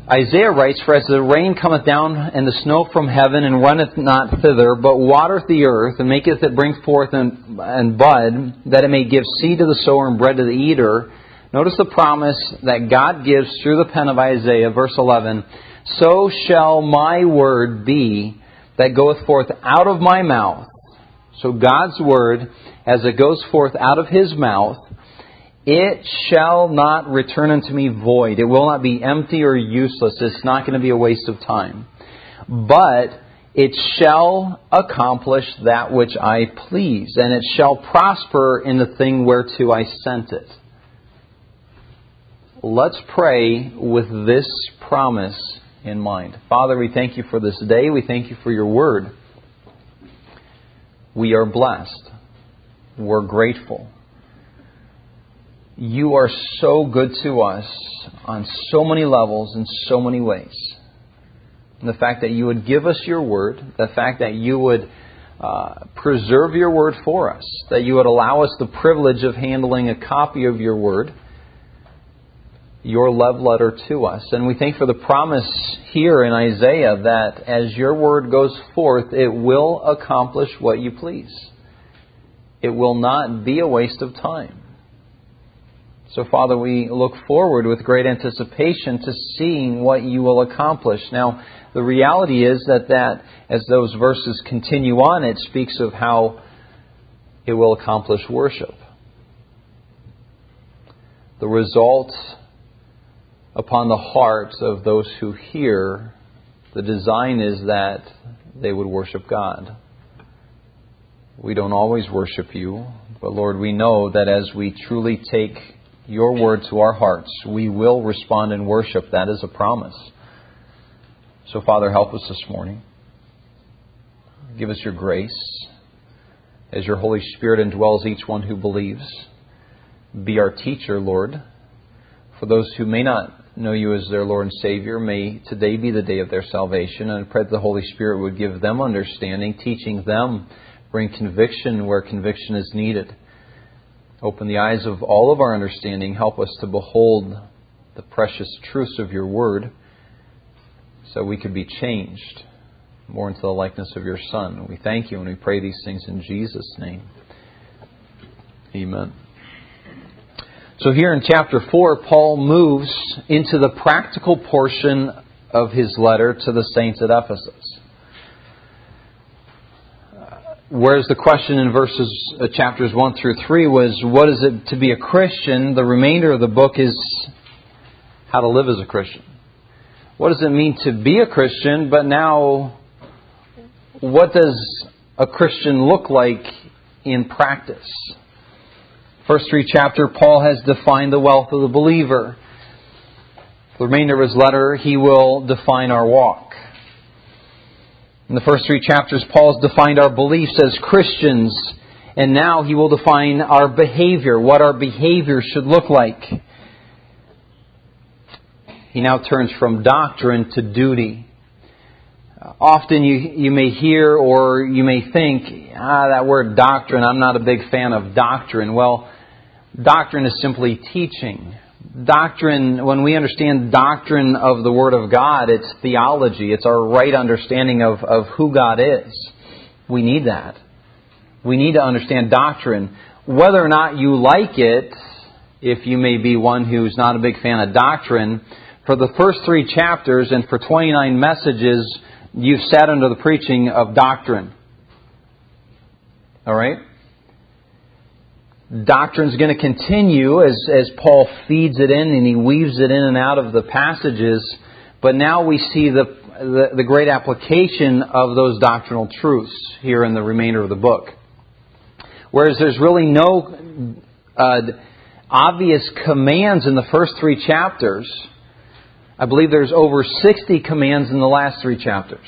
Isaiah writes, "For as the rain cometh down and the snow from heaven, and runneth not thither, but watereth the earth, and maketh it bring forth and bud, that it may give seed to the sower and bread to the eater." Notice the promise that God gives through the pen of Isaiah, verse 11. "So shall my word be that goeth forth out of my mouth." So God's word, as it goes forth out of His mouth, it shall not return unto me void. It will not be empty or useless. It's not going to be a waste of time. But it shall accomplish that which I please, and it shall prosper in the thing whereto I sent it. Let's pray with this promise in mind. Father, we thank You for this day. We thank You for Your word. We are blessed. We're grateful. You are so good to us on so many levels in so many ways. And the fact that You would give us Your word, the fact that You would preserve Your word for us, that You would allow us the privilege of handling a copy of Your word, Your love letter to us. And we thank for the promise here in Isaiah that as Your word goes forth, it will accomplish what You please. It will not be a waste of time. So, Father, we look forward with great anticipation to seeing what You will accomplish. Now, the reality is that as those verses continue on, it speaks of how it will accomplish worship. The result upon the hearts of those who hear, the design is that they would worship God. We don't always worship You, but Lord, we know that as we truly take Your word to our hearts, we will respond in worship. That is a promise. So, Father, help us this morning. Give us Your grace as Your Holy Spirit indwells each one who believes. Be our teacher, Lord. For those who may not know You as their Lord and Savior, may today be the day of their salvation. And I pray that the Holy Spirit would give them understanding, teaching them, bring conviction where conviction is needed. Open the eyes of all of our understanding. Help us to behold the precious truths of Your word so we could be changed more into the likeness of Your Son. We thank You and we pray these things in Jesus' name. Amen. So here in chapter 4, Paul moves into the practical portion of his letter to the saints at Ephesus. Whereas the question in chapters 1 through 3 was, what is it to be a Christian? The remainder of the book is how to live as a Christian. What does it mean to be a Christian? But now, what does a Christian look like in practice? First 3 chapters, Paul has defined the wealth of the believer. The remainder of his letter, he will define our walk. In the first 3 chapters, Paul has defined our beliefs as Christians, and now he will define our behavior, what our behavior should look like. He now turns from doctrine to duty. Often you may hear or you may think, that word doctrine, I'm not a big fan of doctrine. Well, doctrine is simply teaching. Doctrine, when we understand doctrine of the Word of God, it's theology. It's our right understanding of who God is. We need that. We need to understand doctrine. Whether or not you like it, if you may be one who's not a big fan of doctrine, for the first 3 chapters and for 29 messages, you've sat under the preaching of doctrine. All right? Doctrine's going to continue as Paul feeds it in and he weaves it in and out of the passages. But now we see the great application of those doctrinal truths here in the remainder of the book. Whereas there's really no obvious commands in the first 3 chapters, I believe there's over 60 commands in the last 3 chapters.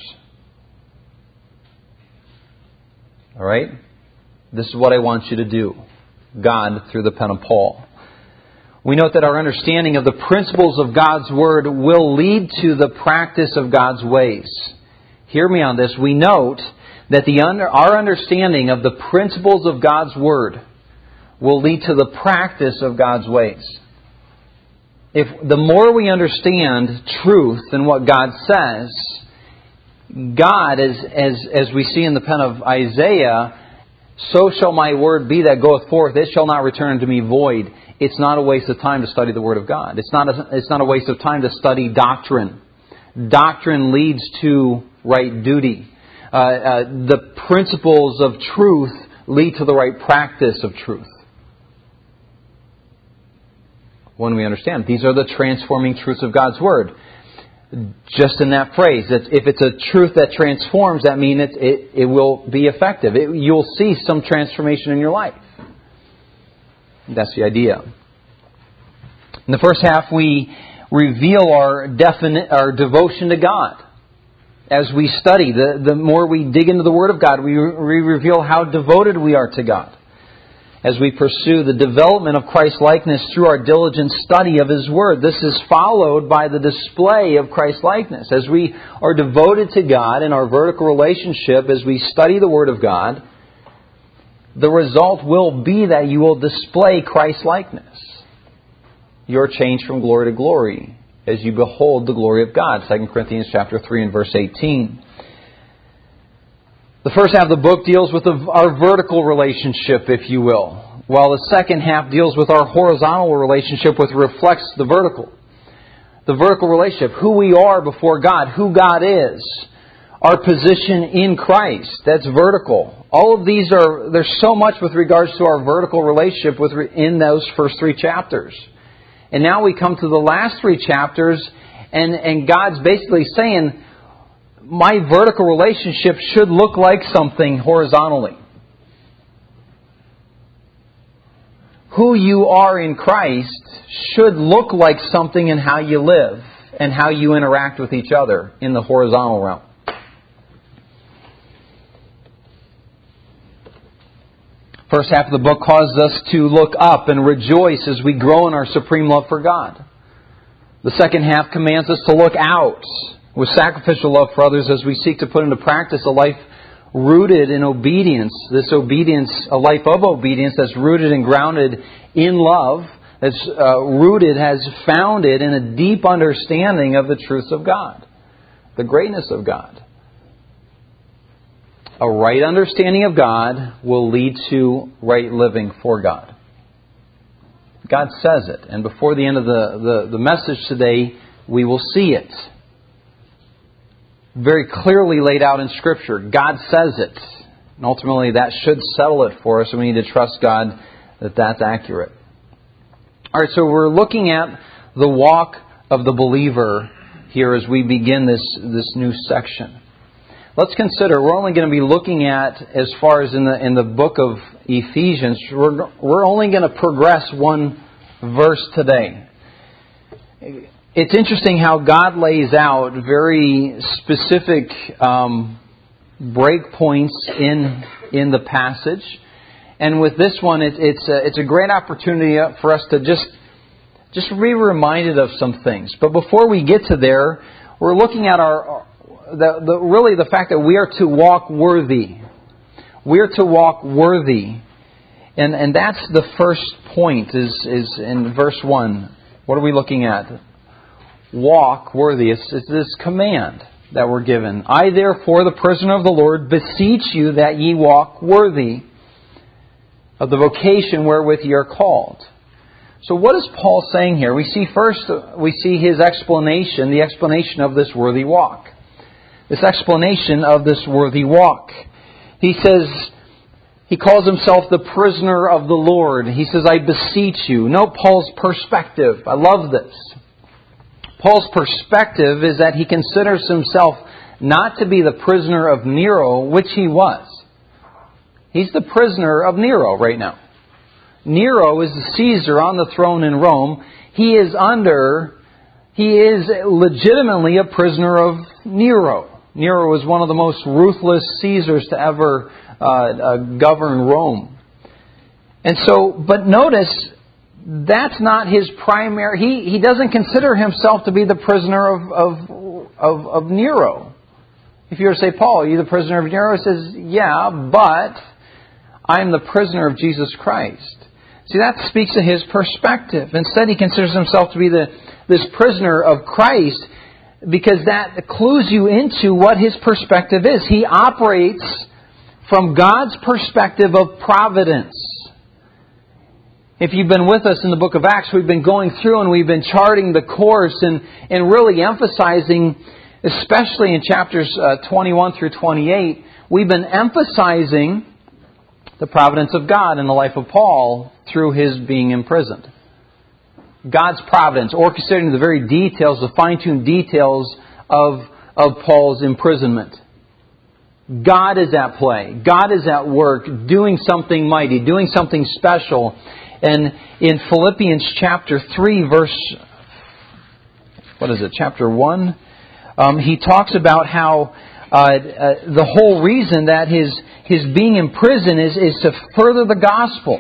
All right? This is what I want you to do. God through the pen of Paul. We note that our understanding of the principles of God's Word will lead to the practice of God's ways. Hear me on this. We note that our understanding of the principles of God's Word will lead to the practice of God's ways. if the more we understand truth and what God says, God, as we see in the pen of Isaiah, so shall my word be that goeth forth, it shall not return unto me void. It's not a waste of time to study the Word of God. It's not a waste of time to study doctrine. Doctrine leads to right duty. The principles of truth lead to the right practice of truth. When we understand, these are the transforming truths of God's Word. Just in that phrase, if it's a truth that transforms, that means it will be effective. You'll see some transformation in your life. That's the idea. In the first half, we reveal our devotion to God. As we study, the more we dig into the Word of God, we reveal how devoted we are to God. As we pursue the development of Christ-likeness through our diligent study of His Word, this is followed by the display of Christ-likeness. As we are devoted to God in our vertical relationship, as we study the Word of God, the result will be that you will display Christ-likeness. You're changed from glory to glory as you behold the glory of God. 2 Corinthians chapter 3 and verse 18. The first half of the book deals with our vertical relationship, if you will, while the second half deals with our horizontal relationship, which reflects the vertical. The vertical relationship, who we are before God, who God is, our position in Christ, that's vertical. All of these there's so much with regards to our vertical relationship in those first three chapters. And now we come to the last three chapters, and God's basically saying, my vertical relationship should look like something horizontally. Who you are in Christ should look like something in how you live and how you interact with each other in the horizontal realm. First half of the book causes us to look up and rejoice as we grow in our supreme love for God. The second half commands us to look out with sacrificial love for others as we seek to put into practice a life rooted in obedience. This obedience, a life of obedience that's rooted and grounded in love, that's has founded in a deep understanding of the truths of God, the greatness of God. A right understanding of God will lead to right living for God. God says it, and before the end of the message today, we will see it. Very clearly laid out in Scripture. God says it. And ultimately that should settle it for us, and we need to trust God that that's accurate. Alright, so we're looking at the walk of the believer here as we begin this new section. Let's consider, we're only going to be looking at, as far as in the book of Ephesians, we're only going to progress one verse today. It's interesting how God lays out very specific breakpoints in the passage. And with this one, it's a great opportunity for us to just be reminded of some things. But before we get to there, we're looking at really the fact that we are to walk worthy. We are to walk worthy. And that's the first point, is in verse 1. What are we looking at? Walk worthy. It's this command that we're given. I therefore, the prisoner of the Lord, beseech you that ye walk worthy of the vocation wherewith ye are called. So what is Paul saying here? We see his explanation, the explanation of this worthy walk. This explanation of this worthy walk. He says, he calls himself the prisoner of the Lord. He says, I beseech you. Note Paul's perspective. I love this. Paul's perspective is that he considers himself not to be the prisoner of Nero, which he was. He's the prisoner of Nero right now. Nero is the Caesar on the throne in Rome. He is legitimately a prisoner of Nero. Nero was one of the most ruthless Caesars to ever govern Rome. And so, but notice, that's not his primary. He doesn't consider himself to be the prisoner of Nero. If you were to say, Paul, are you the prisoner of Nero? He says, yeah, but I'm the prisoner of Jesus Christ. See, that speaks to his perspective. Instead, he considers himself to be this prisoner of Christ, because that clues you into what his perspective is. He operates from God's perspective of providence. If you've been with us in the book of Acts, we've been going through and we've been charting the course and really emphasizing, especially in chapters 21 through 28, we've been emphasizing the providence of God in the life of Paul through his being imprisoned. God's providence, orchestrating the very details, the fine-tuned details of Paul's imprisonment. God is at play. God is at work, doing something mighty, doing something special. And in Philippians chapter 3, verse, chapter 1? He talks about how the whole reason that his being in prison is to further the gospel.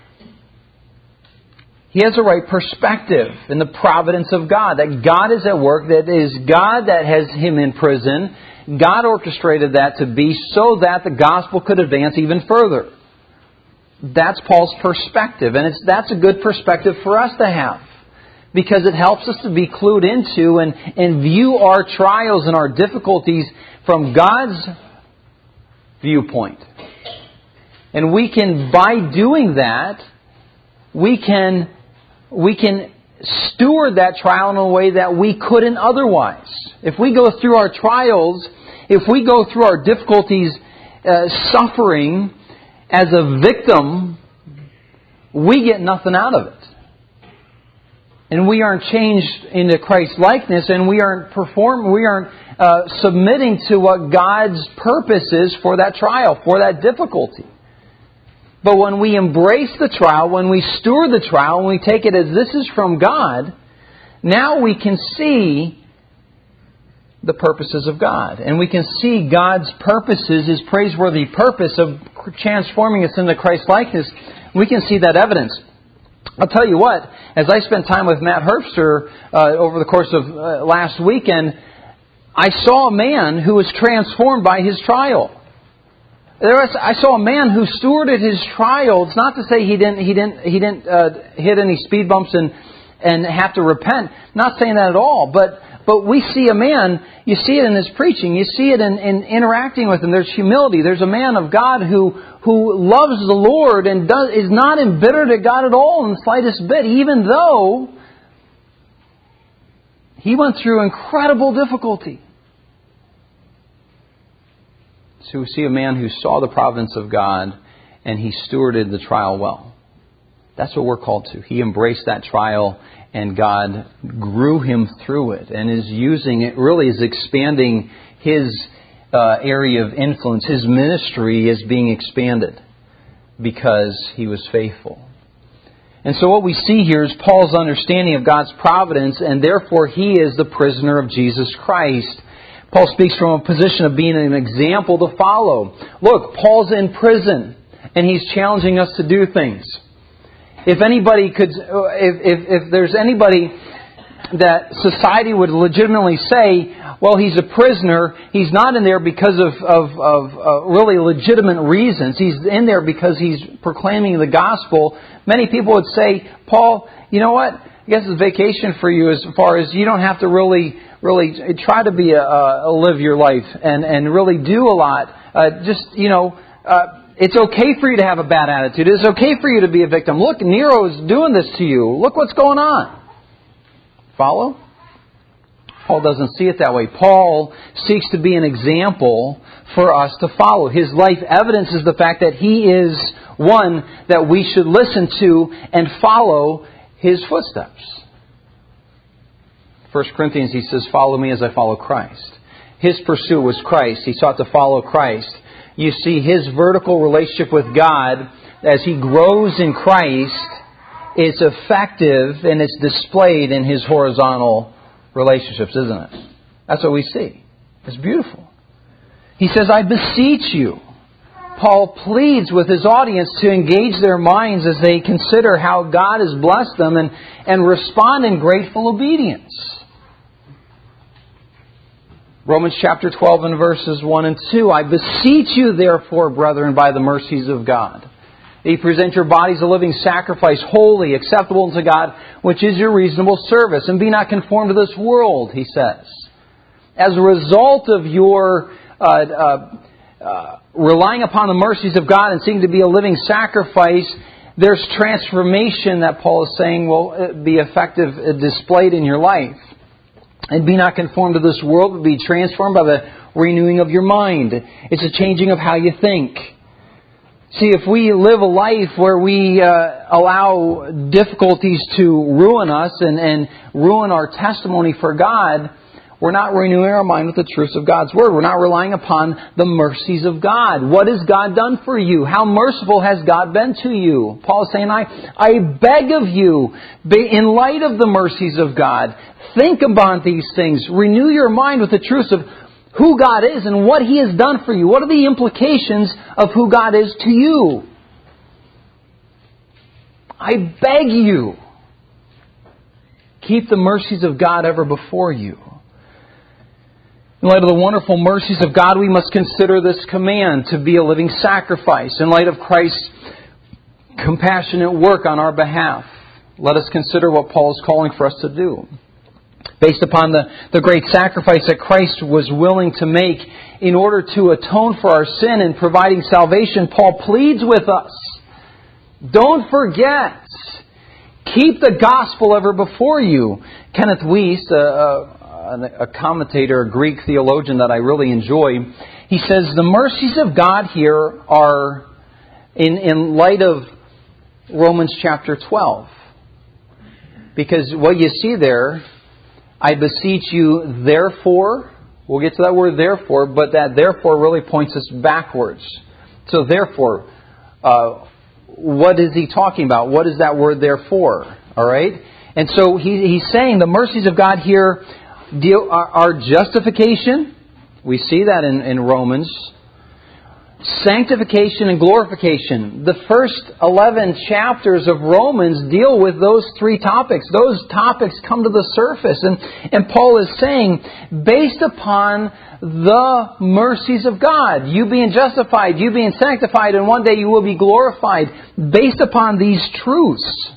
He has the right perspective in the providence of God, that God is at work, that it is God that has him in prison. God orchestrated that to be so that the gospel could advance even further. That's Paul's perspective, and that's a good perspective for us to have, because it helps us to be clued into and view our trials and our difficulties from God's viewpoint. And we can, by doing that, we can steward that trial in a way that we couldn't otherwise. If we go through our trials, if we go through our difficulties suffering as a victim, we get nothing out of it. And we aren't changed into Christ's likeness, and we aren't submitting to what God's purpose is for that trial, for that difficulty. But when we embrace the trial, when we steward the trial, when we take it as this is from God, now we can see the purposes of God. And we can see God's purposes, His praiseworthy purpose of transforming us into Christ's likeness. We can see that evidence. I'll tell you what, as I spent time with Matt Herbster over the course of last weekend, I saw a man who was transformed by his trial. I saw a man who stewarded his trial. It's not to say he didn't hit any speed bumps and have to repent. Not saying that at all. But we see a man, you see it in his preaching, you see it in interacting with him. There's humility. There's a man of God who loves the Lord and is not embittered at God at all in the slightest bit, even though he went through incredible difficulty. So we see a man who saw the providence of God and he stewarded the trial well. That's what we're called to. He embraced that trial and God grew him through it and is using it, really is expanding his area of influence. His ministry is being expanded because he was faithful. And so what we see here is Paul's understanding of God's providence, and therefore he is the prisoner of Jesus Christ. Paul speaks from a position of being an example to follow. Look, Paul's in prison, and he's challenging us to do things. If there's anybody that society would legitimately say, well, he's a prisoner, he's not in there because of really legitimate reasons. He's in there because he's proclaiming the gospel. Many people would say, Paul, you know what? I guess it's vacation for you as far as you don't have to really try to live your life and really do a lot. It's okay for you to have a bad attitude. It's okay for you to be a victim. Look, Nero's doing this to you. Look what's going on. Follow? Paul doesn't see it that way. Paul seeks to be an example for us to follow. His life evidences the fact that he is one that we should listen to and follow his footsteps. 1 Corinthians, he says, follow me as I follow Christ. His pursuit was Christ. He sought to follow Christ. You see, his vertical relationship with God, as he grows in Christ, is effective and it's displayed in his horizontal relationships, isn't it? That's what we see. It's beautiful. He says, I beseech you. Paul pleads with his audience to engage their minds as they consider how God has blessed them and respond in grateful obedience. Romans chapter 12 and verses 1 and 2. I beseech you, therefore, brethren, by the mercies of God. that you present your bodies a living sacrifice, holy, acceptable unto God, which is your reasonable service. And be not conformed to this world, he says. As a result of your relying upon the mercies of God and seeking to be a living sacrifice, there's transformation that Paul is saying will be effective, displayed in your life. And be not conformed to this world, but be transformed by the renewing of your mind. It's a changing of how you think. See, if we live a life where we allow difficulties to ruin us and ruin our testimony for God, we're not renewing our mind with the truths of God's Word. We're not relying upon the mercies of God. What has God done for you? How merciful has God been to you? Paul is saying, I beg of you, in light of the mercies of God, think about these things. Renew your mind with the truths of who God is and what He has done for you. What are the implications of who God is to you? I beg you, keep the mercies of God ever before you. In light of the wonderful mercies of God, we must consider this command to be a living sacrifice. In light of Christ's compassionate work on our behalf, let us consider what Paul is calling for us to do. Based upon the great sacrifice that Christ was willing to make in order to atone for our sin and providing salvation, Paul pleads with us. Don't forget. Keep the gospel ever before you. Kenneth Wuest, a commentator, a Greek theologian that I really enjoy, he says the mercies of God here are in light of Romans chapter 12. Because what you see there, I beseech you therefore, we'll get to that word therefore, but that therefore really points us backwards. So therefore, what is he talking about? What is that word therefore? All right? And so he's saying the mercies of God here are justification. We see that in Romans. Sanctification and glorification. The first 11 chapters of Romans deal with those three topics. Those topics come to the surface. And Paul is saying, based upon the mercies of God, you being justified, you being sanctified, and one day you will be glorified, based upon these truths,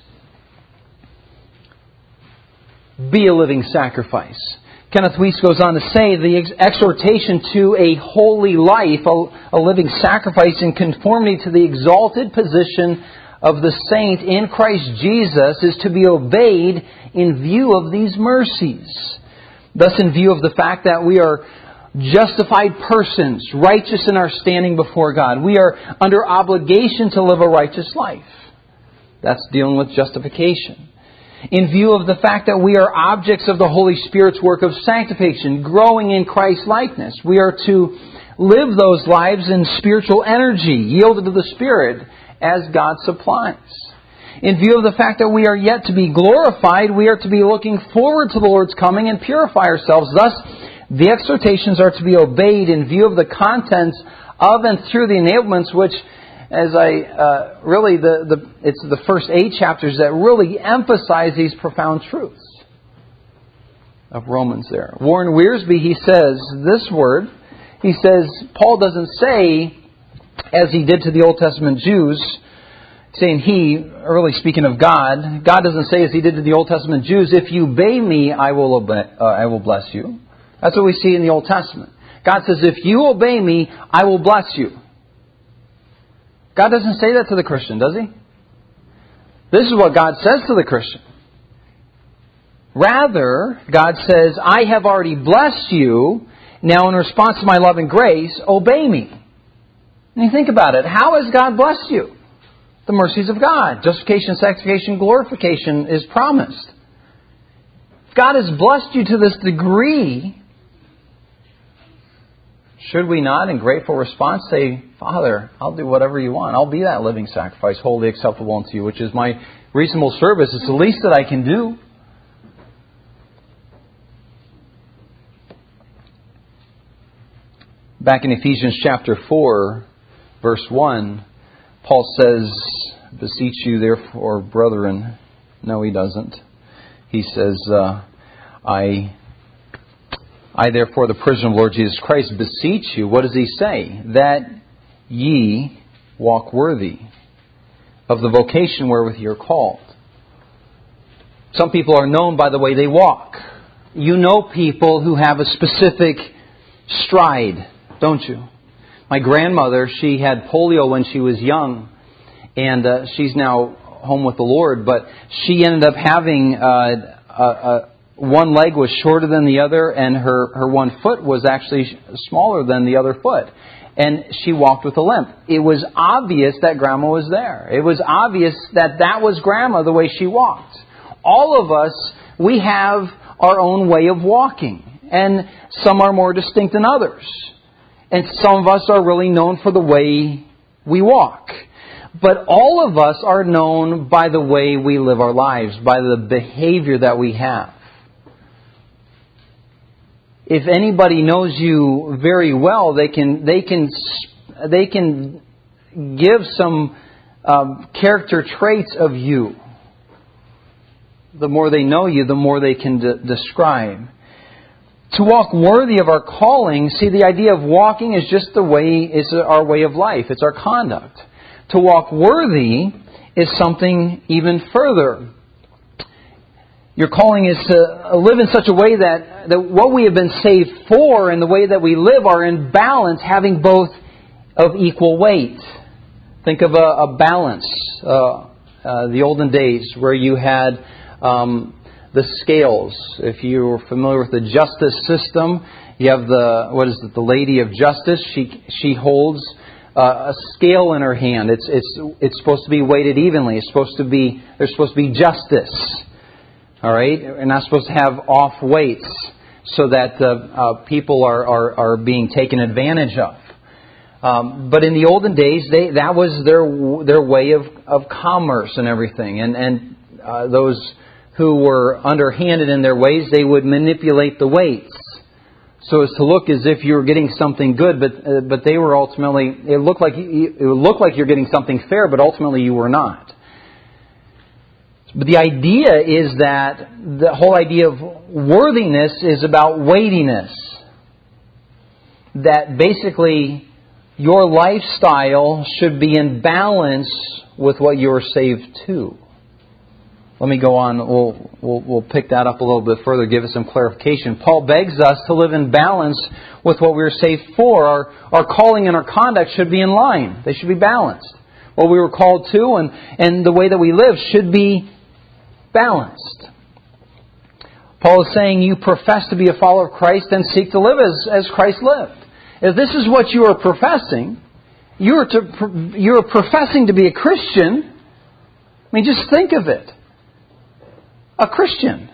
be a living sacrifice. Kenneth Wuest goes on to say the exhortation to a holy life, a living sacrifice in conformity to the exalted position of the saint in Christ Jesus, is to be obeyed in view of these mercies. Thus, in view of the fact that we are justified persons, righteous in our standing before God, we are under obligation to live a righteous life. That's dealing with justification. In view of the fact that we are objects of the Holy Spirit's work of sanctification, growing in Christ's likeness, we are to live those lives in spiritual energy, yielded to the Spirit, as God supplies. In view of the fact that we are yet to be glorified, we are to be looking forward to the Lord's coming and purify ourselves. Thus, the exhortations are to be obeyed in view of the contents of and through the enablements which, as it's the first 8 chapters that really emphasize these profound truths of Romans there. Warren Wiersbe, he says this word, he says, Paul doesn't say, as he did to the Old Testament Jews, saying he, really speaking of God doesn't say as he did to the Old Testament Jews, if you obey me, I will bless you. That's what we see in the Old Testament. God says, if you obey me, I will bless you. God doesn't say that to the Christian, does He? This is what God says to the Christian. Rather, God says, I have already blessed you. Now, in response to my love and grace, obey me. And you think about it. How has God blessed you? The mercies of God. Justification, sanctification, glorification is promised. If God has blessed you to this degree, should we not, in grateful response, say, Father, I'll do whatever you want. I'll be that living sacrifice, wholly acceptable unto you, which is my reasonable service. It's the least that I can do. Back in Ephesians chapter 4, verse 1, Paul says, beseech you therefore, brethren. No, he doesn't. He says, I therefore, the prisoner of Lord Jesus Christ, beseech you. What does he say? That ye walk worthy. of the vocation wherewith you're called. Some people are known by the way they walk. You know people who have a specific stride, don't you? My grandmother, she had polio when she was young, and she's now home with the Lord, but she ended up having one leg was shorter than the other, and her one foot was actually smaller than the other foot. And she walked with a limp. It was obvious that Grandma was there. It was obvious that that was Grandma, the way she walked. All of us, we have our own way of walking. And some are more distinct than others. And some of us are really known for the way we walk. But all of us are known by the way we live our lives, by the behavior that we have. If anybody knows you very well, they can give some character traits of you. The more they know you, the more they can describe. To walk worthy of our calling, see, the idea of walking is just is our way of life. It's our conduct. To walk worthy is something even further. Your calling is to live in such a way that what we have been saved for and the way that we live are in balance, having both of equal weight. Think of a balance. The olden days where you had the scales. If you're familiar with the justice system, you have the Lady of Justice. She holds a scale in her hand. It's supposed to be weighted evenly. There's supposed to be justice. All right, we're not supposed to have off weights so that people are being taken advantage of. But in the olden days, that was their way of commerce and everything. And those who were underhanded in their ways, they would manipulate the weights so as to look as if you were getting something good, but they were ultimately it would look like you're getting something fair, but ultimately you were not. But the idea is that the whole idea of worthiness is about weightiness. That basically your lifestyle should be in balance with what you are saved to. Let me go on. We'll pick that up a little bit further, give us some clarification. Paul begs us to live in balance with what we are saved for. Our calling and our conduct should be in line. They should be balanced. What we were called to and the way that we live should be balanced. Paul is saying you profess to be a follower of Christ and seek to live as Christ lived. If this is what you are professing, you are professing to be a Christian. I mean, just think of it. A Christian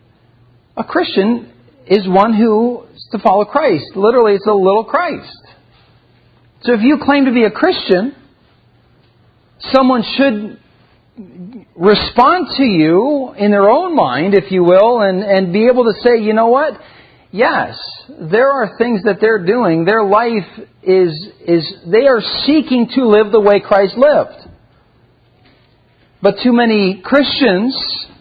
is one who is to follow Christ. Literally, it's a little Christ. So if you claim to be a Christian, someone should respond to you in their own mind, if you will, and be able to say, you know what? Yes, there are things that they're doing. Their life they are seeking to live the way Christ lived. But too many Christians,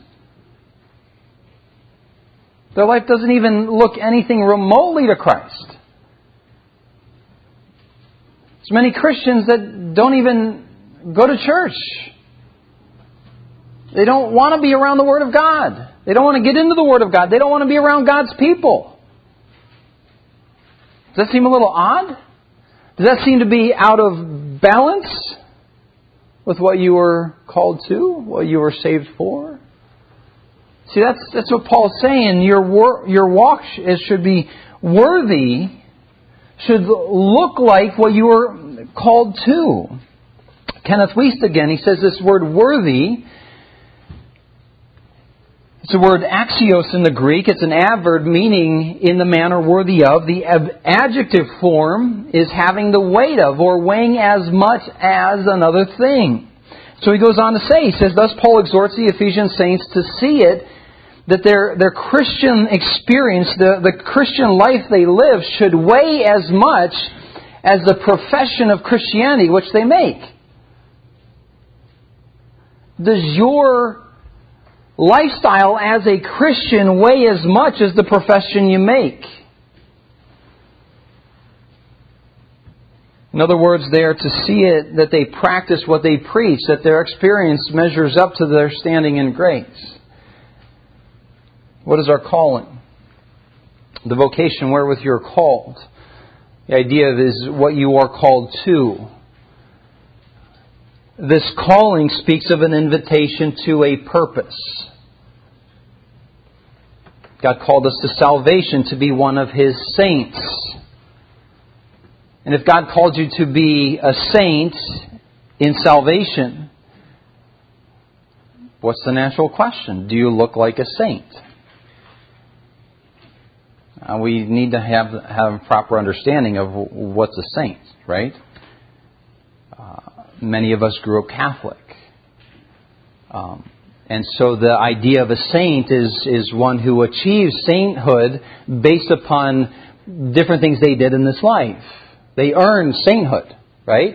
their life doesn't even look anything remotely to Christ. There's many Christians that don't even go to church. They don't want to be around the Word of God. They don't want to get into the Word of God. They don't want to be around God's people. Does that seem a little odd? Does that seem to be out of balance with what you were called to, what you were saved for? See, that's what Paul's saying. Your walk should be worthy, should look like what you were called to. Kenneth Wiest again, he says this word worthy, it's the word axios in the Greek. It's an adverb meaning in the manner worthy of. The adjective form is having the weight of or weighing as much as another thing. So he goes on to say, he says, thus Paul exhorts the Ephesian saints to see it, that their Christian experience, the Christian life they live should weigh as much as the profession of Christianity which they make. Does your lifestyle as a Christian weigh as much as the profession you make? In other words, they are to see it that they practice what they preach, that their experience measures up to their standing in grace. What is our calling? The vocation wherewith you are called. The idea is what you are called to. This calling speaks of an invitation to a purpose. God called us to salvation to be one of His saints. And if God called you to be a saint in salvation, what's the natural question? Do you look like a saint? We need to have a proper understanding of what's a saint, right? Many of us grew up Catholic. And so the idea of a saint is one who achieves sainthood based upon different things they did in this life. They earn sainthood, right?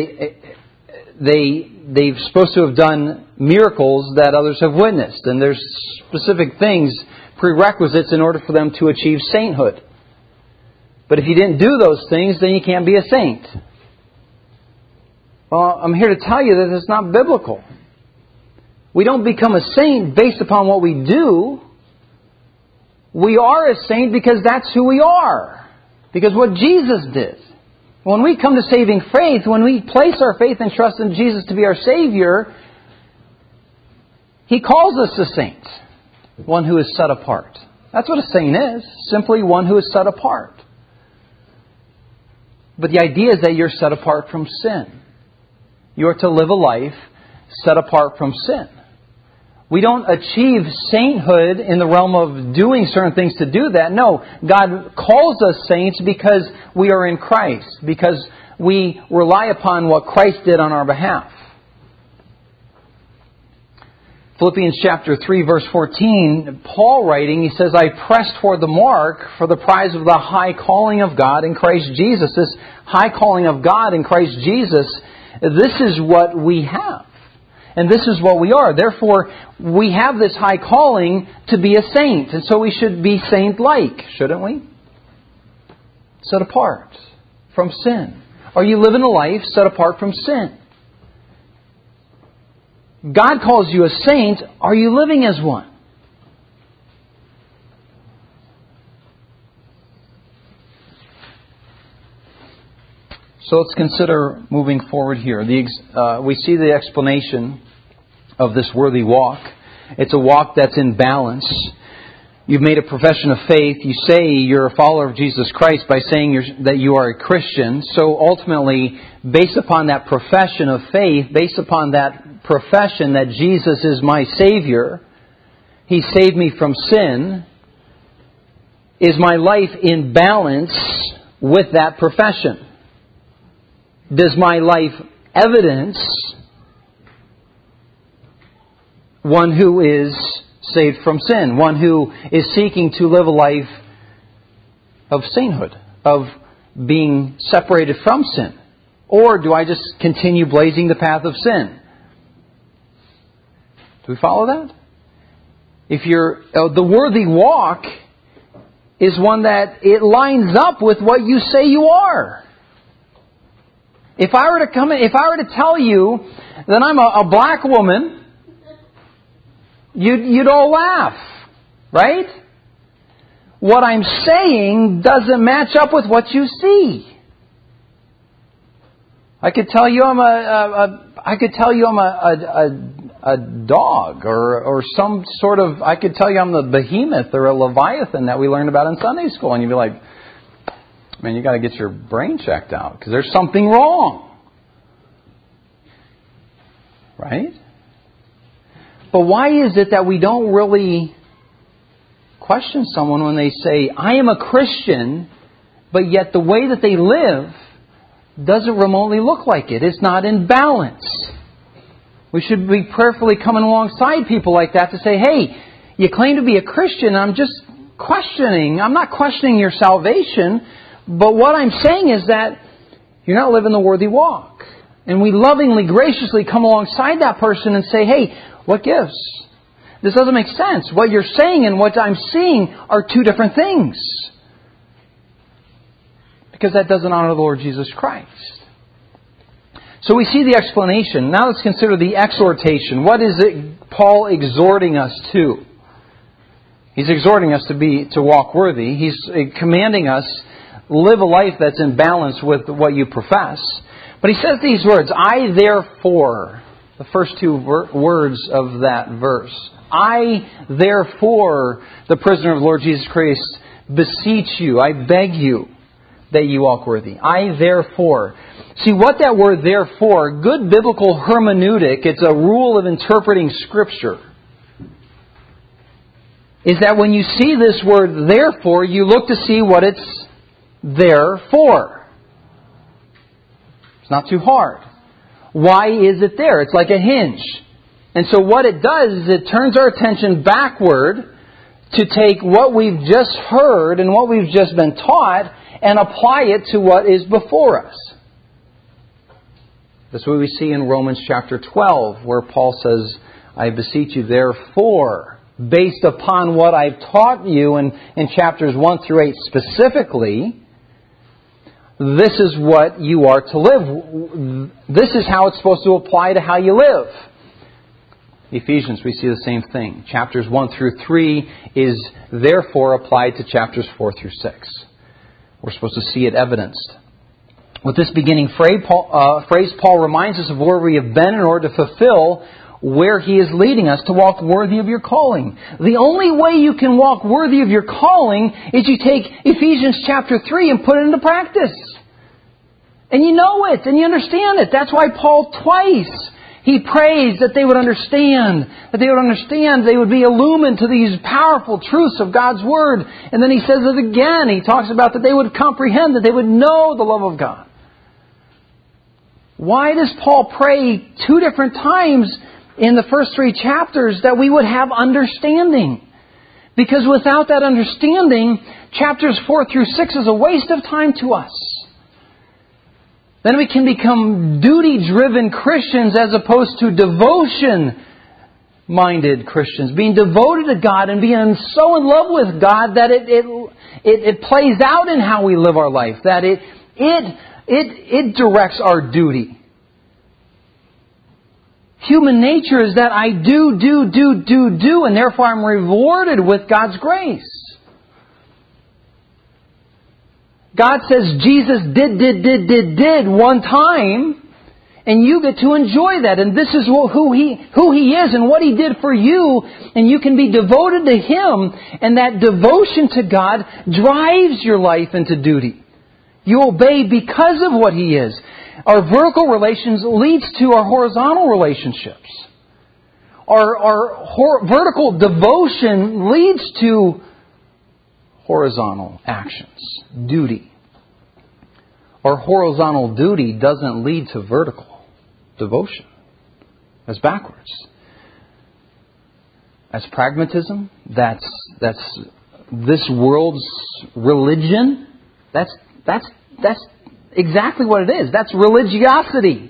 They're supposed to have done miracles that others have witnessed. And there's specific things, prerequisites in order for them to achieve sainthood. But if you didn't do those things, then you can't be a saint. Well, I'm here to tell you that it's not biblical. We don't become a saint based upon what we do. We are a saint because that's who we are. Because what Jesus did. When we come to saving faith, when we place our faith and trust in Jesus to be our Savior, He calls us a saint. One who is set apart. That's what a saint is. Simply one who is set apart. But the idea is that you're set apart from sin. You are to live a life set apart from sin. We don't achieve sainthood in the realm of doing certain things to do that. No, God calls us saints because we are in Christ. Because we rely upon what Christ did on our behalf. Philippians chapter 3 verse 14, Paul writing, he says, I press toward the mark for the prize of the high calling of God in Christ Jesus. This high calling of God in Christ Jesus, this is what we have. And this is what we are. Therefore, we have this high calling to be a saint. And so we should be saint-like, shouldn't we? Set apart from sin. Are you living a life set apart from sin? God calls you a saint. Are you living as one? So let's consider moving forward here. We see the explanation of this worthy walk. It's a walk that's in balance. You've made a profession of faith. You say you're a follower of Jesus Christ by saying that you are a Christian. So ultimately, based upon that profession of faith, based upon that profession that Jesus is my Savior, He saved me from sin, is my life in balance with that profession? Does my life evidence one who is saved from sin, one who is seeking to live a life of sainthood, of being separated from sin? Or do I just continue blazing the path of sin? Do we follow that? If the worthy walk is one that it lines up with what you say you are. If I were to tell you that I'm a black woman, you'd all laugh, right? What I'm saying doesn't match up with what you see. I could tell you I'm a dog or some sort of. I could tell you I'm the behemoth or a leviathan that we learned about in Sunday school, and you'd be like, man, you got to get your brain checked out because there's something wrong. Right? But why is it that we don't really question someone when they say, I am a Christian, but yet the way that they live doesn't remotely look like it. It's not in balance. We should be prayerfully coming alongside people like that to say, hey, you claim to be a Christian, I'm just questioning. I'm not questioning your salvation. But what I'm saying is that you're not living the worthy walk. And we lovingly, graciously come alongside that person and say, hey, what gives? This doesn't make sense. What you're saying and what I'm seeing are two different things. because that doesn't honor the Lord Jesus Christ. So we see the explanation. Now let's consider the exhortation. What is it Paul exhorting us to? He's exhorting us to walk worthy. He's commanding us live a life that's in balance with what you profess. But he says these words, I therefore, the first two words of that verse. I therefore, the prisoner of the Lord Jesus Christ, beseech you, I beg you that you walk worthy. I therefore. See, what that word therefore, good biblical hermeneutic, it's a rule of interpreting Scripture, is that when you see this word therefore, you look to see what it's there for. It's not too hard. Why is it there? It's like a hinge. And so what it does is it turns our attention backward to take what we've just heard and what we've just been taught and apply it to what is before us. That's what we see in Romans chapter 12, where Paul says, I beseech you therefore, based upon what I've taught you in chapters 1 through 8 specifically, this is what you are to live. This is how it's supposed to apply to how you live. Ephesians, we see the same thing. Chapters 1 through 3 is therefore applied to chapters 4 through 6. We're supposed to see it evidenced. With this beginning phrase, Paul reminds us of where we have been in order to fulfill where he is leading us to walk worthy of your calling. The only way you can walk worthy of your calling is you take Ephesians chapter 3 and put it into practice. And you know it, and you understand it. That's why Paul twice, he prays that they would understand, they would be illumined to these powerful truths of God's Word. And then he says it again. He talks about that they would comprehend, that they would know the love of God. Why does Paul pray 2 different times in the first 3 chapters that we would have understanding? Because without that understanding, chapters 4 through 6 is a waste of time to us. Then we can become duty-driven Christians as opposed to devotion-minded Christians. Being devoted to God and being so in love with God that it plays out in how we live our life. That it directs our duty. Human nature is that I do, and therefore I'm rewarded with God's grace. God says Jesus did one time, and you get to enjoy that. And this is who He is and what He did for you, and you can be devoted to Him, and that devotion to God drives your life into duty. You obey because of what He is. Our vertical relations leads to our horizontal relationships. Our vertical devotion leads to horizontal actions, duty. Our horizontal duty doesn't lead to vertical devotion. That's backwards. That's pragmatism. That's this world's religion. That's exactly what it is. That's religiosity.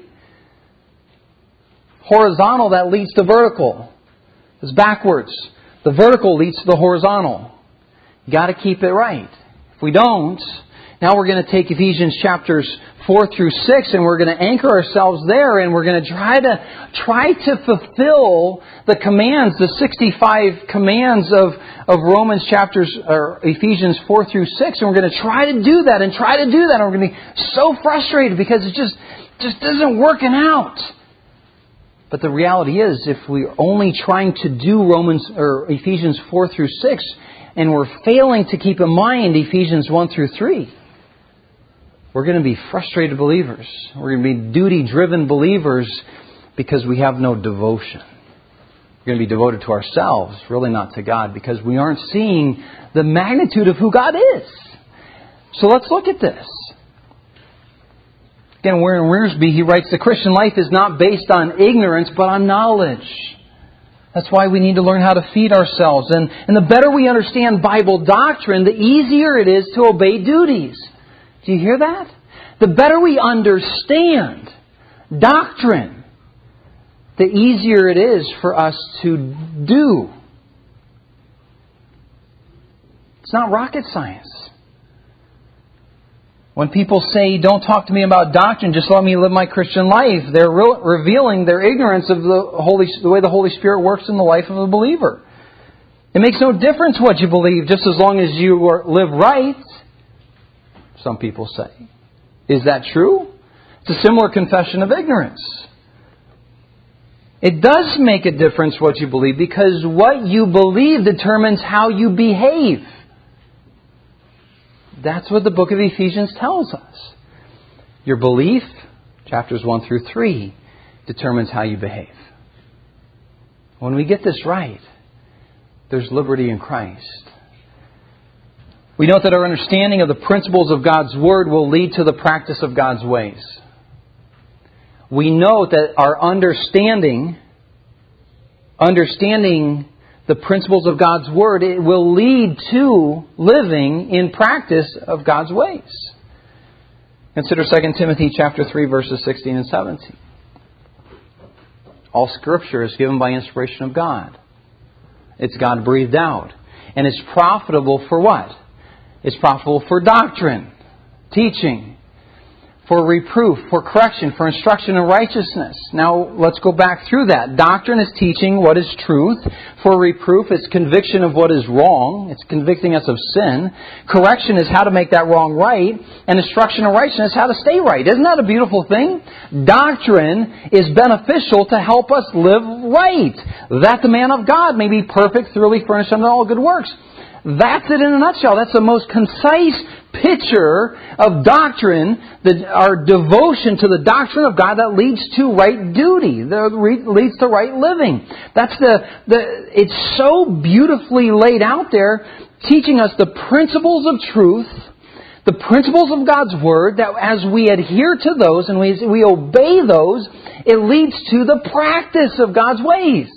Horizontal, that leads to vertical. It's backwards. The vertical leads to the horizontal. You got to keep it right. If we don't, now we're going to take Ephesians chapters 4 through 6 and we're going to anchor ourselves there, and we're going to try to fulfill the commands, the 65 commands of Romans chapters, or Ephesians 4 through 6, and we're going to try to do that and we're going to be so frustrated because it just isn't working out. But the reality is, if we're only trying to do Ephesians 4 through 6, and we're failing to keep in mind Ephesians 1 through 3, we're going to be frustrated believers. We're going to be duty-driven believers because we have no devotion. We're going to be devoted to ourselves, really not to God, because we aren't seeing the magnitude of who God is. So let's look at this. Again, Warren Wiersbe, he writes, the Christian life is not based on ignorance, but on knowledge. That's why we need to learn how to feed ourselves. And the better we understand Bible doctrine, the easier it is to obey duties. Do you hear that? The better we understand doctrine, the easier it is for us to do. It's not rocket science. When people say, don't talk to me about doctrine, just let me live my Christian life, they're revealing their ignorance of the way the Holy Spirit works in the life of a believer. It makes no difference what you believe, just as long as you live right, some people say. Is that true? It's a similar confession of ignorance. It does make a difference what you believe, because what you believe determines how you behave. That's what the book of Ephesians tells us. Your belief, chapters 1 through 3, determines how you behave. When we get this right, there's liberty in Christ. We note that our understanding of the principles of God's Word will lead to the practice of God's ways. We note that our understanding the principles of God's Word, it will lead to living in practice of God's ways. Consider 2 Timothy chapter 3, verses 16 and 17. All Scripture is given by inspiration of God. It's God-breathed out. And it's profitable for what? It's profitable for doctrine, teaching, for reproof, for correction, for instruction in righteousness. Now, let's go back through that. Doctrine is teaching what is truth. For reproof, it's conviction of what is wrong. It's convicting us of sin. Correction is how to make that wrong right. And instruction in righteousness is how to stay right. Isn't that a beautiful thing? Doctrine is beneficial to help us live right, that the man of God may be perfect, thoroughly furnished unto all good works. That's it in a nutshell. That's the most concise picture of doctrine, our devotion to the doctrine of God that leads to right duty, that leads to right living. It's so beautifully laid out there, teaching us the principles of truth, the principles of God's Word, that as we adhere to those and we obey those, it leads to the practice of God's ways.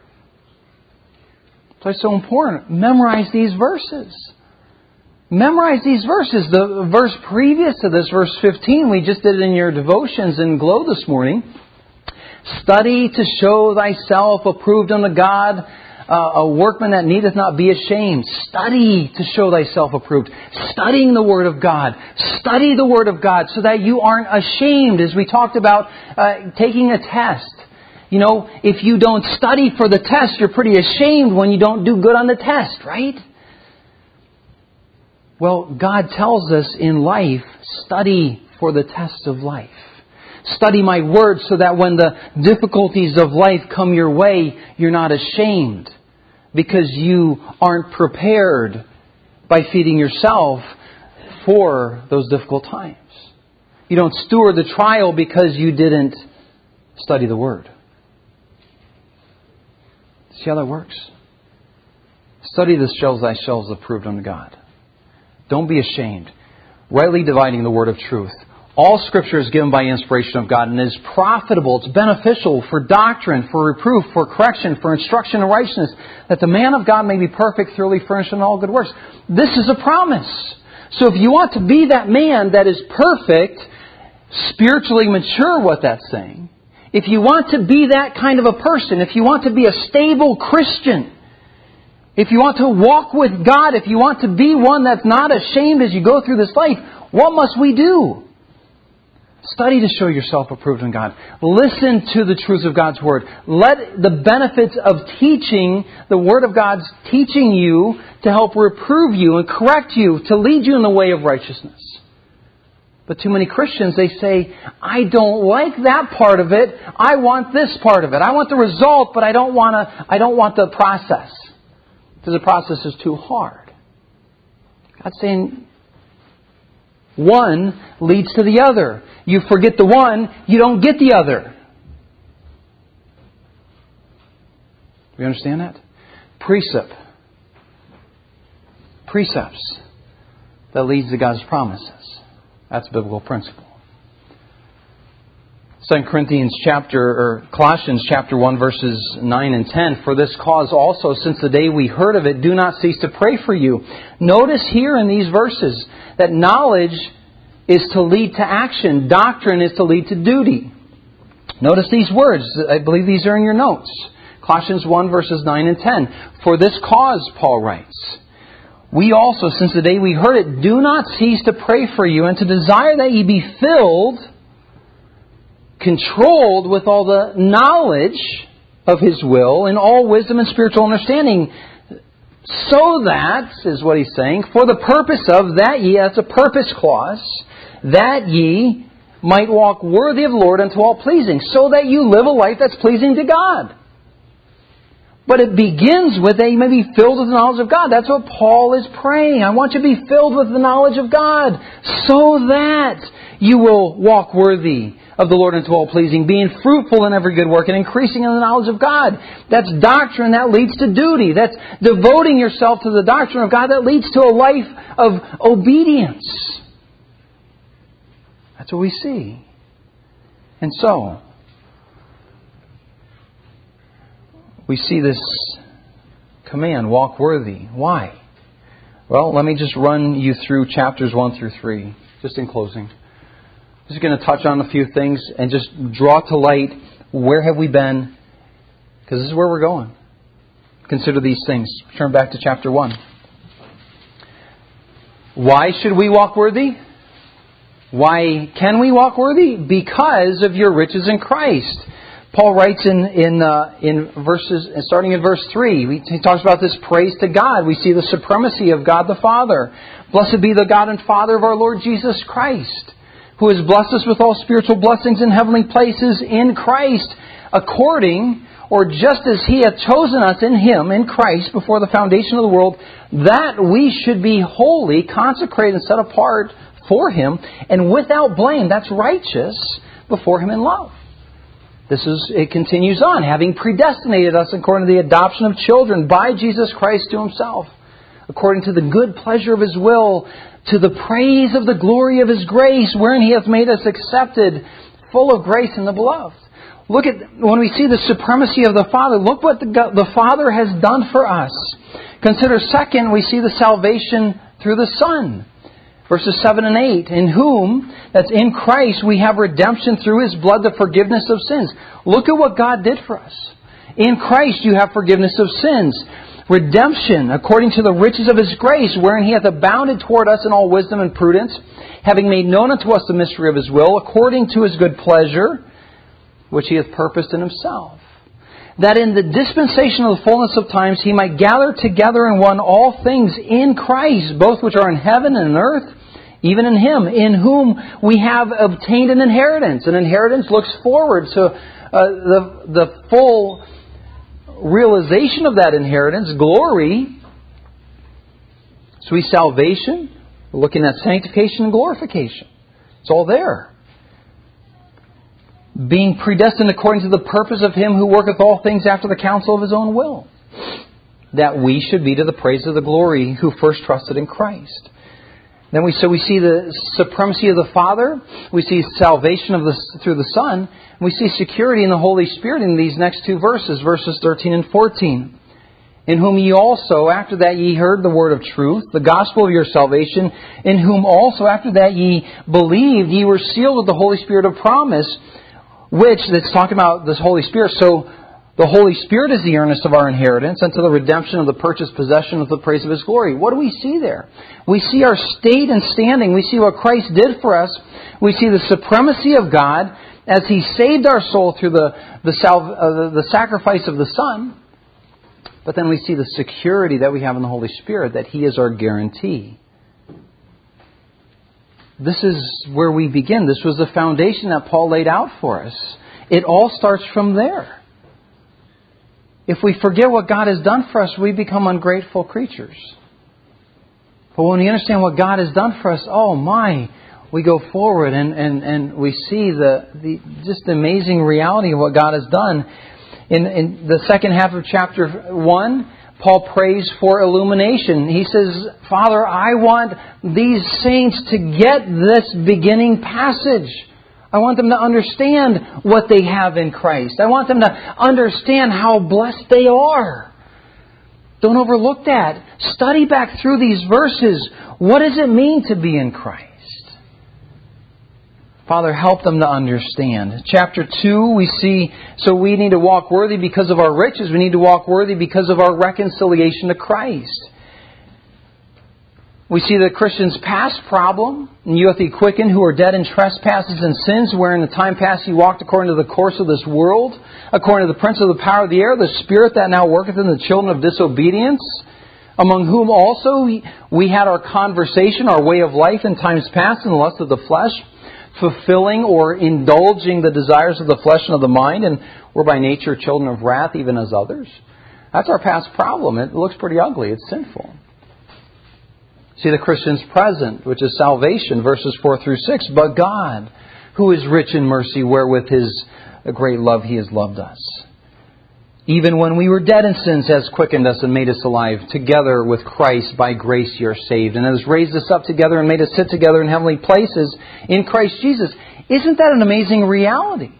So it's so important. Memorize these verses. Memorize these verses. The verse previous to this, verse 15, we just did it in your devotions in Glow this morning. Study to show thyself approved unto God, a workman that needeth not be ashamed. Study to show thyself approved. Studying the Word of God. Study the Word of God so that you aren't ashamed, as we talked about taking a test. You know, if you don't study for the test, you're pretty ashamed when you don't do good on the test, right? Well, God tells us in life, study for the test of life. Study my Word so that when the difficulties of life come your way, you're not ashamed because you aren't prepared by feeding yourself for those difficult times. You don't steward the trial because you didn't study the Word. See how that works? Study the shows thyself approved unto God. Don't be ashamed. Rightly dividing the word of truth. All Scripture is given by inspiration of God and is profitable. It's beneficial for doctrine, for reproof, for correction, for instruction in righteousness, that the man of God may be perfect, thoroughly furnished in all good works. This is a promise. So if you want to be that man that is perfect, spiritually mature, what that's saying, if you want to be that kind of a person, if you want to be a stable Christian, if you want to walk with God, if you want to be one that's not ashamed as you go through this life, what must we do? Study to show yourself approved in God. Listen to the truths of God's Word. Let the benefits of teaching, the Word of God's teaching you to help reprove you and correct you, to lead you in the way of righteousness. But too many Christians, they say, I don't like that part of it. I want this part of it. I want the result, but I don't want the process. Because the process is too hard. God's saying one leads to the other. You forget the one, you don't get the other. Do you understand that? Precepts that leads to God's promises. That's a biblical principle. 2 Colossians chapter 1 verses 9 and 10. For this cause also, since the day we heard of it, do not cease to pray for you. Notice here in these verses that knowledge is to lead to action. Doctrine is to lead to duty. Notice these words. I believe these are in your notes. Colossians 1 verses 9 and 10. For this cause, Paul writes, we also, since the day we heard it, do not cease to pray for you and to desire that ye be filled, controlled with all the knowledge of His will, in all wisdom and spiritual understanding, so that, is what he's saying, for the purpose of that ye, that's a purpose clause, that ye might walk worthy of the Lord unto all pleasing, so that you live a life that's pleasing to God. But it begins with that you may be filled with the knowledge of God. That's what Paul is praying. I want you to be filled with the knowledge of God, so that you will walk worthy of the Lord unto all pleasing, being fruitful in every good work and increasing in the knowledge of God. That's doctrine that leads to duty. That's devoting yourself to the doctrine of God that leads to a life of obedience. That's what we see. And so, we see this command, walk worthy. Why? Well, let me just run you through chapters 1 through 3, just in closing. I'm just going to touch on a few things and just draw to light where have we been, because this is where we're going. Consider these things. Turn back to chapter 1. Why should we walk worthy? Why can we walk worthy? Because of your riches in Christ. Paul writes in verses, starting in verse 3, he talks about this praise to God. We see the supremacy of God the Father. Blessed be the God and Father of our Lord Jesus Christ, who has blessed us with all spiritual blessings in heavenly places in Christ, according, or just as He hath chosen us in Him, in Christ, before the foundation of the world, that we should be holy, consecrated, and set apart for Him, and without blame, that's righteous, before Him in love. It continues on, having predestinated us according to the adoption of children by Jesus Christ to Himself, according to the good pleasure of His will, to the praise of the glory of His grace, wherein He hath made us accepted, full of grace in the beloved. Look at, when we see the supremacy of the Father, look what the Father has done for us. Consider, second, we see the salvation through the Son. Verses 7 and 8, in whom, that's in Christ, we have redemption through His blood, the forgiveness of sins. Look at what God did for us. In Christ you have forgiveness of sins. Redemption, according to the riches of His grace, wherein He hath abounded toward us in all wisdom and prudence, having made known unto us the mystery of His will, according to His good pleasure, which He hath purposed in Himself, that in the dispensation of the fullness of times He might gather together in one all things in Christ, both which are in heaven and in earth, even in Him, in whom we have obtained an inheritance. An inheritance looks forward to the full realization of that inheritance, glory. So we salvation, we're looking at sanctification and glorification. It's all there. Being predestined according to the purpose of Him who worketh all things after the counsel of His own will, that we should be to the praise of the glory who first trusted in Christ. Then we see the supremacy of the Father, we see salvation through the Son, and we see security in the Holy Spirit in these next two verses, verses 13 and 14. In whom ye also, after that ye heard the word of truth, the gospel of your salvation, in whom also, after that ye believed, ye were sealed with the Holy Spirit of promise, which, that's talking about this Holy Spirit, so the Holy Spirit is the earnest of our inheritance unto the redemption of the purchased possession of the praise of His glory. What do we see there? We see our state and standing. We see what Christ did for us. We see the supremacy of God as He saved our soul through the sacrifice of the Son. But then we see the security that we have in the Holy Spirit, that He is our guarantee. This is where we begin. This was the foundation that Paul laid out for us. It all starts from there. If we forget what God has done for us, we become ungrateful creatures. But when we understand what God has done for us, oh my, we go forward and we see just the amazing reality of what God has done. In the second half of chapter 1, Paul prays for illumination. He says, Father, I want these saints to get this beginning passage. I want them to understand what they have in Christ. I want them to understand how blessed they are. Don't overlook that. Study back through these verses. What does it mean to be in Christ? Father, help them to understand. Chapter 2, we see, so we need to walk worthy because of our riches. We need to walk worthy because of our reconciliation to Christ. We see the Christian's past problem. And you hath he quickened who are dead in trespasses and sins, wherein in the time past he walked according to the course of this world, according to the prince of the power of the air, the spirit that now worketh in the children of disobedience, among whom also we had our conversation, our way of life in times past, in the lust of the flesh, fulfilling or indulging the desires of the flesh and of the mind, and were by nature children of wrath, even as others. That's our past problem. It looks pretty ugly. It's sinful. See the Christian's present, which is salvation, verses 4 through 6. But God, who is rich in mercy, wherewith His great love He has loved us. Even when we were dead in sins, has quickened us and made us alive. Together with Christ, by grace you are saved. And has raised us up together and made us sit together in heavenly places in Christ Jesus. Isn't that an amazing reality?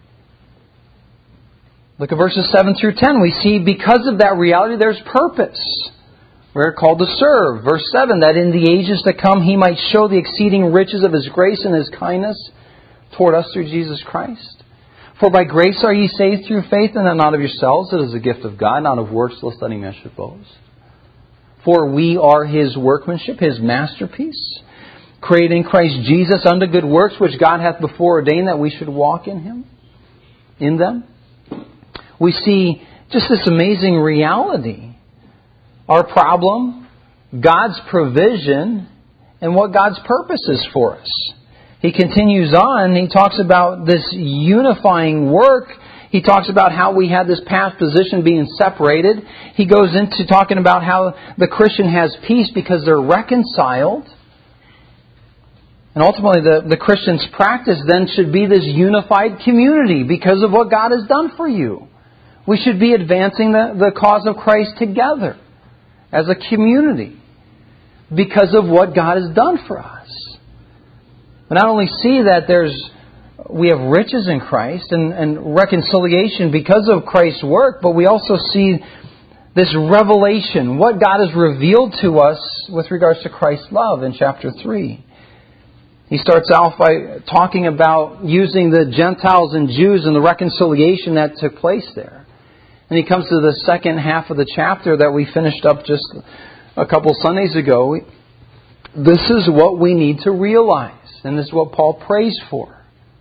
Look at verses 7 through 10. We see because of that reality, there's purpose. We're called to serve. Verse 7, that in the ages to come He might show the exceeding riches of His grace and His kindness toward us through Jesus Christ. For by grace are ye saved through faith, and that not of yourselves, it is a gift of God, not of works, lest any man should boast. For we are His workmanship, His masterpiece, created in Christ Jesus unto good works, which God hath before ordained that we should walk in them. We see just this amazing reality. Our problem, God's provision, and what God's purpose is for us. He continues on. He talks about this unifying work. He talks about how we had this past position being separated. He goes into talking about how the Christian has peace because they're reconciled. And ultimately, the Christian's practice then should be this unified community because of what God has done for you. We should be advancing the cause of Christ together as a community because of what God has done for us. We not only see that we have riches in Christ and reconciliation because of Christ's work, but we also see this revelation, what God has revealed to us with regards to Christ's love in chapter 3. He starts out by talking about using the Gentiles and Jews and the reconciliation that took place there. And he comes to the second half of the chapter that we finished up just a couple Sundays ago. This is what we need to realize. And this is what Paul prays for.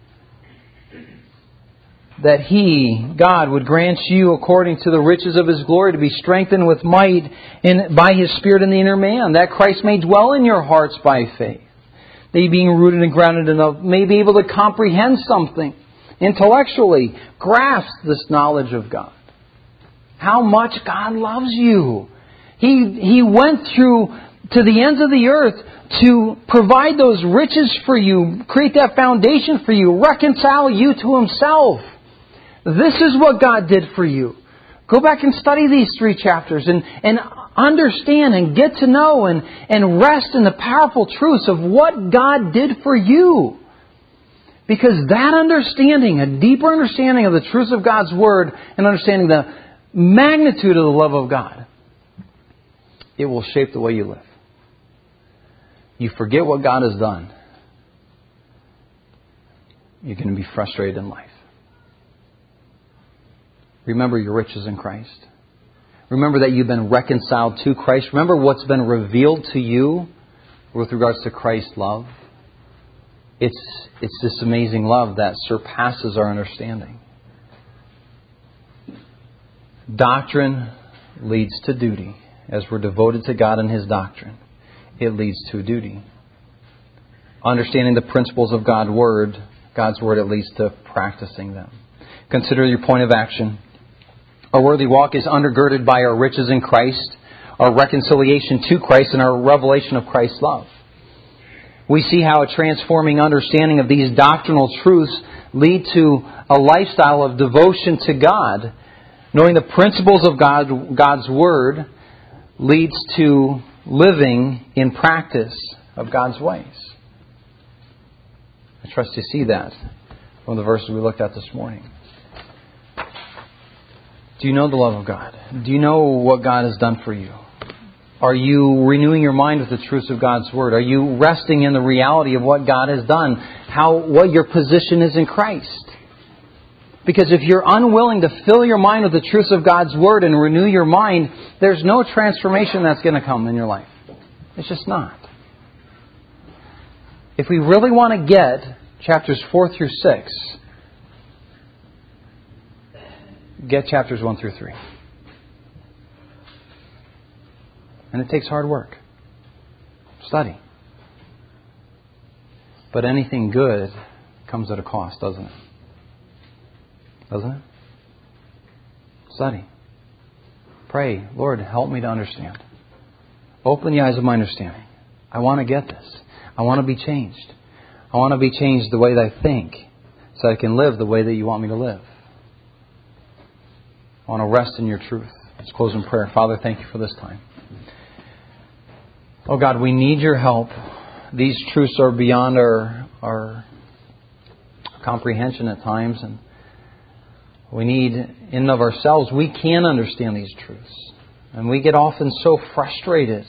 That He, God, would grant you, according to the riches of His glory, to be strengthened with might by His Spirit in the inner man, that Christ may dwell in your hearts by faith. That you, being rooted and grounded in love, may be able to comprehend something intellectually, grasp this knowledge of God. How much God loves you. He went through to the ends of the earth to provide those riches for you, create that foundation for you, reconcile you to Himself. This is what God did for you. Go back and study these 3 chapters and understand and get to know and rest in the powerful truths of what God did for you. Because that understanding, a deeper understanding of the truths of God's Word and understanding the magnitude of the love of God, it will shape the way you live. You forget what God has done, you're going to be frustrated in life. Remember your riches in Christ. Remember that you've been reconciled to Christ. Remember what's been revealed to you with regards to Christ's love. It's this amazing love that surpasses our understanding. Doctrine leads to duty. As we're devoted to God and His doctrine, it leads to duty. Understanding the principles of God's Word, it leads to practicing them. Consider your point of action. Our worthy walk is undergirded by our riches in Christ, our reconciliation to Christ, and our revelation of Christ's love. We see how a transforming understanding of these doctrinal truths lead to a lifestyle of devotion to God. Knowing the principles of God's Word leads to living in practice of God's ways. I trust you see that from the verses we looked at this morning. Do you know the love of God? Do you know what God has done for you? Are you renewing your mind with the truths of God's Word? Are you resting in the reality of what God has done? What your position is in Christ? Because if you're unwilling to fill your mind with the truths of God's Word and renew your mind, there's no transformation that's going to come in your life. It's just not. If we really want to get chapters 4 through 6, get chapters 1 through 3. And it takes hard work. Study. But anything good comes at a cost, doesn't it? Doesn't it? Study. Pray, Lord, help me to understand. Open the eyes of my understanding. I want to get this. I want to be changed. I want to be changed the way that I think so I can live the way that you want me to live. I want to rest in your truth. Let's close in prayer. Father, thank you for this time. Oh God, we need your help. These truths are beyond our comprehension at times, and we need, in and of ourselves, we can understand these truths. And we get often so frustrated.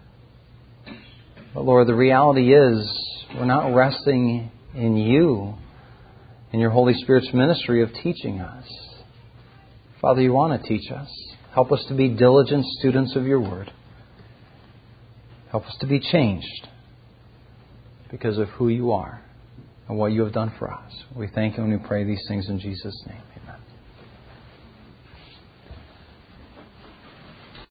But Lord, the reality is we're not resting in you, in your Holy Spirit's ministry of teaching us. Father, you want to teach us. Help us to be diligent students of your word. Help us to be changed because of who you are and what you have done for us. We thank you and we pray these things in Jesus' name. Amen.